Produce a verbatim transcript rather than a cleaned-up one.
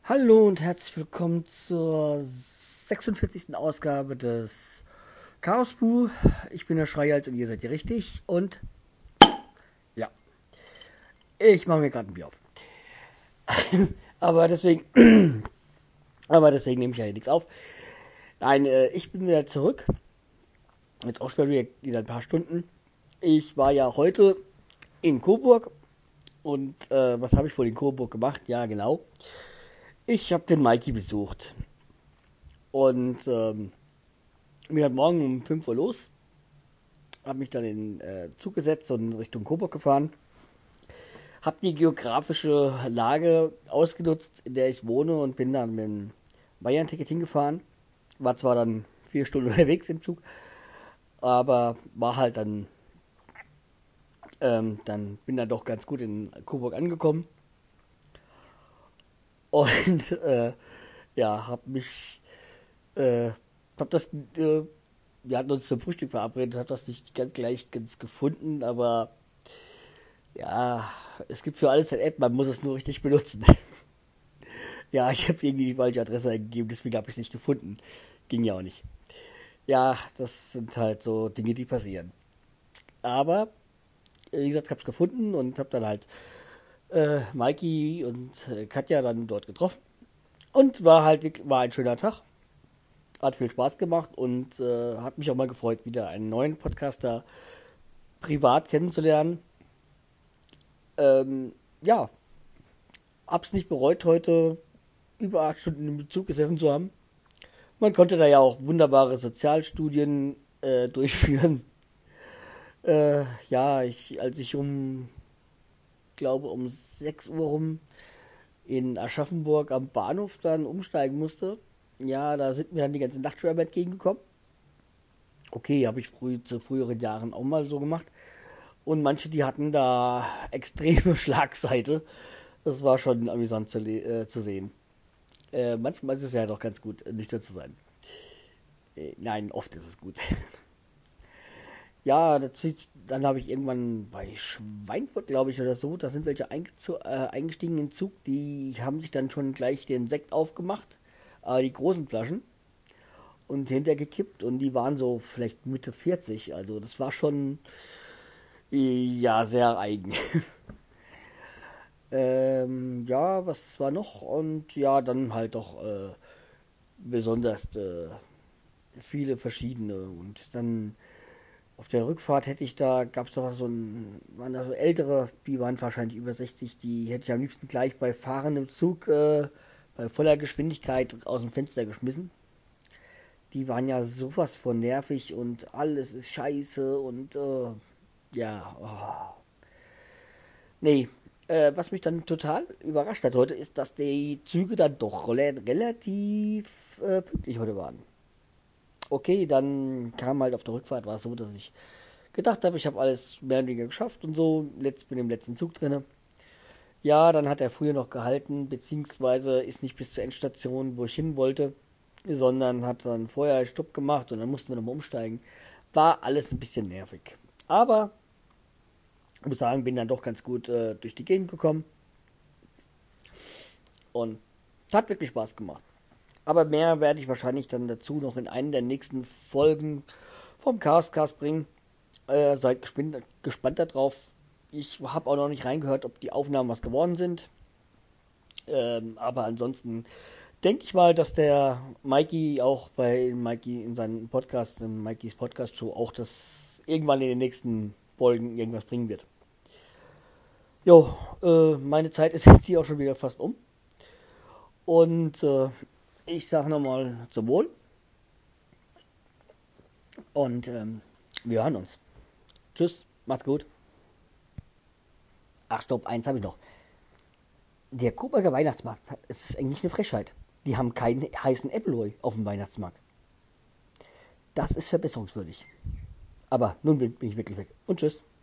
Hallo und herzlich willkommen zur sechsundvierzigsten Ausgabe des Chaosbu. Ich bin der Schreihals und ihr seid hier richtig. Und ja, ich mache mir gerade ein Bier auf. aber deswegen, aber deswegen nehme ich ja hier nichts auf. Nein, äh, ich bin wieder zurück. Jetzt auch schon wieder, wieder ein paar Stunden. Ich war ja heute in Coburg. Und äh, was habe ich wohl in Coburg gemacht? Ja, genau. Ich habe den Mikey besucht. Und ähm, bin heute Morgen um fünf Uhr los. Habe mich dann in äh, Zug gesetzt und Richtung Coburg gefahren. Habe die geografische Lage ausgenutzt, in der ich wohne und bin dann mit dem Bayern-Ticket hingefahren. War zwar dann vier Stunden unterwegs im Zug, aber war halt dann, ähm, dann bin dann doch ganz gut in Coburg angekommen. Und äh, ja, habe mich, äh, hab das, äh, wir hatten uns zum Frühstück verabredet, hat das nicht ganz gleich ganz gefunden, aber ja, es gibt für alles eine App, man muss es nur richtig benutzen. Ja, ich habe irgendwie die falsche Adresse eingegeben, deswegen habe ich es nicht gefunden. Ging ja auch nicht. Ja, das sind halt so Dinge, die passieren. Aber, wie gesagt, ich habe es gefunden und habe dann halt äh, Mikey und äh, Katja dann dort getroffen. Und war halt war ein schöner Tag. Hat viel Spaß gemacht und äh, hat mich auch mal gefreut, wieder einen neuen Podcaster privat kennenzulernen. Ähm, ja, hab's nicht bereut, heute über acht Stunden im Zug gesessen zu haben. Man konnte da ja auch wunderbare Sozialstudien äh, durchführen. Äh, ja, ich, als ich um, glaube um sechs Uhr rum in Aschaffenburg am Bahnhof dann umsteigen musste, ja, da sind mir dann die ganzen Nachtschwärmer entgegengekommen. Okay, habe ich früh, zu früheren Jahren auch mal so gemacht. Und manche, die hatten da extreme Schlagseite. Das war schon amüsant zu, äh, zu sehen. Äh, manchmal ist es ja doch ganz gut, nüchtern zu sein. Äh, nein, oft ist es gut. Ja, dazu, dann habe ich irgendwann bei Schweinfurt, glaube ich, oder so, da sind welche eingezo- äh, eingestiegen in den Zug, die haben sich dann schon gleich den Sekt aufgemacht, äh, die großen Flaschen, und hintergekippt und die waren so vielleicht Mitte vierzig, also das war schon, äh, ja, sehr eigen. ähm, ja, was war noch? Und ja, dann halt doch äh, besonders äh, viele verschiedene und dann auf der Rückfahrt hätte ich da, gab es doch so ein, waren da so ältere, die waren wahrscheinlich über sechzig, die hätte ich am liebsten gleich bei fahrendem Zug äh, bei voller Geschwindigkeit aus dem Fenster geschmissen. Die waren ja sowas von nervig und alles ist scheiße und äh, ja, oh. Nee. Äh, was mich dann total überrascht hat heute, ist, dass die Züge dann doch rela- relativ äh, pünktlich heute waren. Okay, dann kam halt auf der Rückfahrt, war es so, dass ich gedacht habe, ich habe alles mehr oder weniger geschafft und so. Letzt bin im letzten Zug drinne. Ja, dann hat er früher noch gehalten, beziehungsweise ist nicht bis zur Endstation, wo ich hin wollte, sondern hat dann vorher Stopp gemacht und dann mussten wir nochmal umsteigen. War alles ein bisschen nervig. Aber ich muss sagen, bin dann doch ganz gut äh, durch die Gegend gekommen und hat wirklich Spaß gemacht. Aber mehr werde ich wahrscheinlich dann dazu noch in einer der nächsten Folgen vom Castcast bringen. Äh, seid gespannt, gespannt darauf. Ich habe auch noch nicht reingehört, ob die Aufnahmen was geworden sind. Ähm, aber ansonsten denke ich mal, dass der Mikey auch bei Mikey in seinem Podcast, in Mikeys Podcast Show, auch das irgendwann in den nächsten Folgen irgendwas bringen wird. Jo, äh, meine Zeit ist jetzt hier auch schon wieder fast um. Und äh, ich sage nochmal zum Wohl. Und ähm, wir hören uns. Tschüss, macht's gut. Ach, stopp, eins habe ich noch. Der Coburger Weihnachtsmarkt, es ist eigentlich eine Frechheit. Die haben keinen heißen Appleboy auf dem Weihnachtsmarkt. Das ist verbesserungswürdig. Aber nun bin, bin ich wirklich weg. Und tschüss.